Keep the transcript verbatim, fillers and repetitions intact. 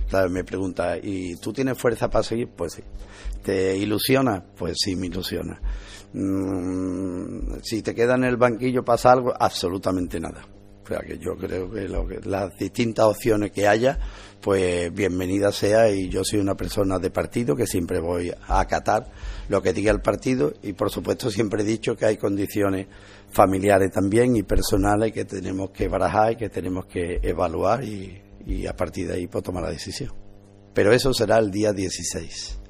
¿Sabes? Me pregunta, ¿y tú tienes fuerza para seguir? Pues sí. ¿Te ilusiona? Pues sí, me ilusiona. Mm, si te quedas en el banquillo, ¿pasa algo? Absolutamente nada. O sea, que yo creo que, lo que las distintas opciones que haya, pues bienvenida sea, y yo soy una persona de partido que siempre voy a acatar lo que diga el partido, y por supuesto siempre he dicho que hay condiciones familiares también y personales que tenemos que barajar y que tenemos que evaluar, y, y a partir de ahí pues tomar la decisión. Pero eso será el día dieciséis.